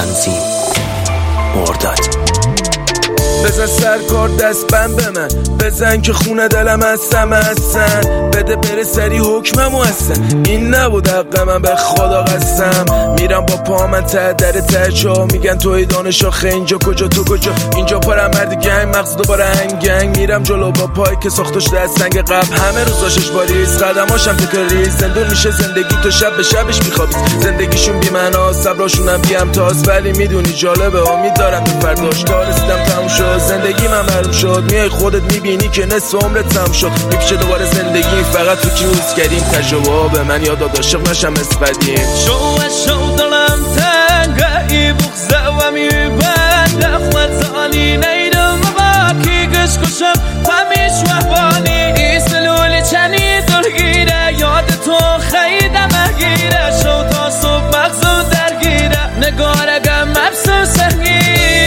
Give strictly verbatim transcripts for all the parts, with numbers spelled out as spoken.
تنظیم مرداد. بزن سرکار دست بند به من، بزن که خونه دلم هستم هستن، بده بره سری حکممو هستن. این نبود حق من به خدا قسم. میرم با پا من ته در ته جا، میگن توی دانش آخه اینجا کجا تو کجا. اینجا پرم مرد گنگ مغز دوباره هنگنگ. میرم جلو با پای که ساختش دست سنگ قبل، همه روزاشش باریز قدماشم تکریز. زندون میشه زندگی تو شب به شبش میخوابیز. زندگیشون بی معنا صبراشونم بی امتاز، ولی میدونی جالبه امید دارم به فرداش. کار رسیدم تموم شد، زندگی من معلوم شد. میای خودت میبینی که نصف عمرت تموم شد. میپیشه دوباره زندگی فقط تو کیوز کردیم. تجربه به من یاد داد عاشق نشم اسپدیم. شو شو دلم تنگه ای بغزه و میبنده خوزانی نیدم باکی گش کشم تمیش وحبانی. ای سلول چنی دلگیره یاد تو خیده مگیره. شو تا صبح مغزو درگیره نگارگم مبسو سهگیره.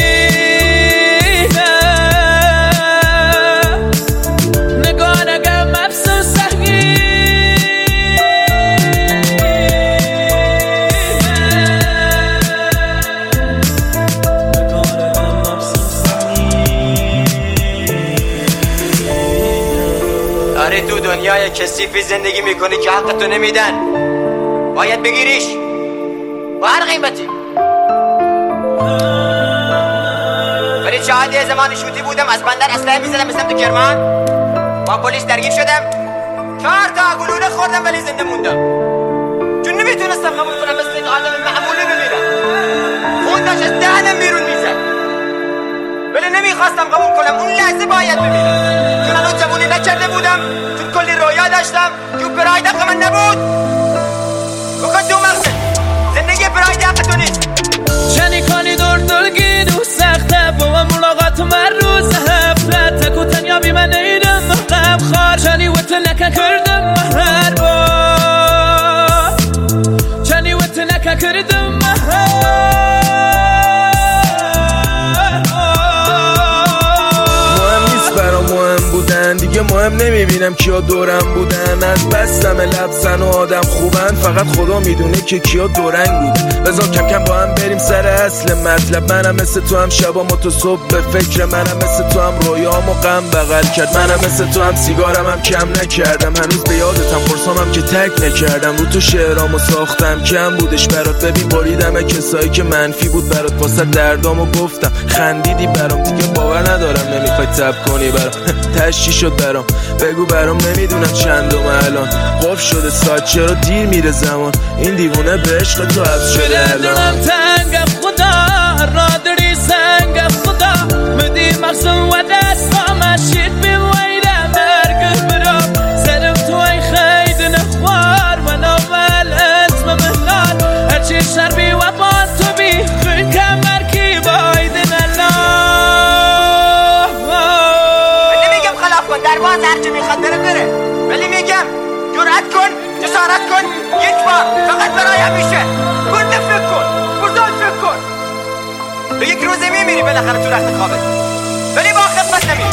آره تو دنیای کثیفی زندگی میکنی که حقتو نمیدن، باید بگیریش با هر قیمتی. ولی چه عادی زمانی شوتی بودم از بندر اسلحه میزدم مثل تو کرمان، با پلیس درگیر شدم، چهار تا گلوله خوردم ولی زنده موندم. چون نمیتونستم قبول کنم مثل این آدم معمولی بمیرم. خون داشت از دهنم بیرون میزد ولی نمیخواستم قبول کنم اون لحظه باید بمیرم. چون الان جوونی نکرده بودم، چون کلی رویا داشتم که پراید حق من نبود. بکن دو مقصد زندگی پراید حق تو نیست. چنی کانی دور دلگی دو سخته با ملاقات من روز هفته. تکو تنیا بی من نیدم مقام خار. چنی وقت نکن کردم مهر با چنی وقت نکن کردم مهر. دیگه مهم نمیبینم کیا دورم بودن. از بستم لبسن و آدم خوبن، فقط خدا میدونه که کیا دورنگ بود. بذار کم کم با هم بریم سر اصل مطلب. منم مثل تو هم شبام و تو صبح به فکر. منم مثل تو هم رویام و غم بغل کرد. منم مثل تو هم سیگارم هم کم نکردم. هنوز به یادتم پرسامم که تک نکردم. رو تو شعرامو ساختم کم بودش برات. ببین بریدم کسایی که منفی بود برات. واسه دردامو گفتم خندیدی برام. دیگه باور ندارم نمیخوای تب کنی برام. تشی شد برام بگو برام. نمیدونم چندم الان قف شده ساعت، چرا دیر میره زمان. این دیوونه به عشق تو حبس شده الان. دلم تنگ خدا را داری سنگ خدا. مدی مقصم و دستام شید بی ویده مرگ برام. سرم تو ای خید نخوار من اول اسم مهلان. هرچی شر بی و با تو بی خون کمر کی بایدن الله. در باز هرچی میخواد بره بره، ولی میگم جرأت کن، جسارت کن. یک بار فقط برای همیشه برده فکر کن، بزرگ فکر کن. تو یک روزه میمیری بالاخره تو رخت خوابت، ولی با خفت نمیری.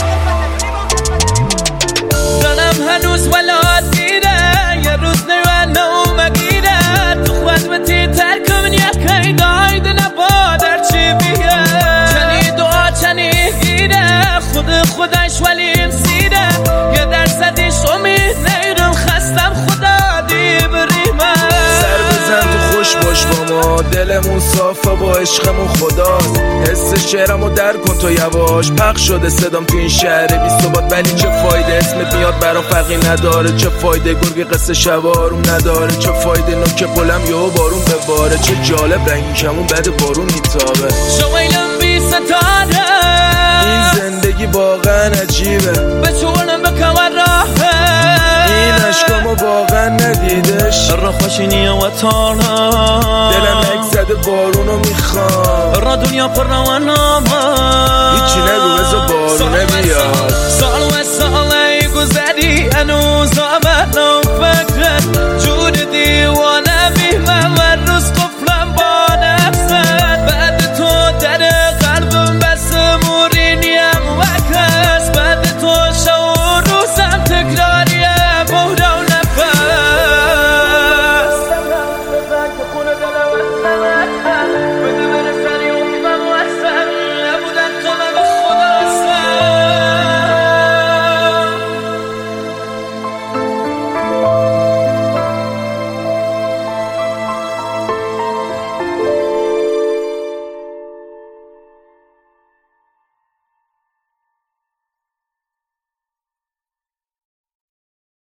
دلم هنوز ولاد گیره یه روز نیوه نو مگیره. تو خود بتی ترک من یکی داید نباد هرچی بیه. چنی دعا چنی گیره خود خودش ولی امسیده. یه درصدیش امید نیرم خستم خدا دی بریمه. سر بزن تو خوش باش با ما، دلمون صافه با عشقمون خداست. حس شعرمو در کن تو یواش. پخش شده صدام تو این شهر بی ثبات، ولی چه فایده اسمت میاد برام فرقی نداره. چه فایده گرگ قصه شوارون نداره. چه فایده نوک قلم یهو بارون بباره. چه جالب رنگی کمون بعد بارون میتابه. شویلم بی ستاره این زندگی واقعا عجیبه. به چونم به کمر راهه این عشقامو واقعا ندیدش. را خوشینی و تانا دلم یک زده بارونو میخوام. را دنیا پر روانامه هیچی نگو بذار بارونه بیاد. سال و ساله گذری هنوز آمد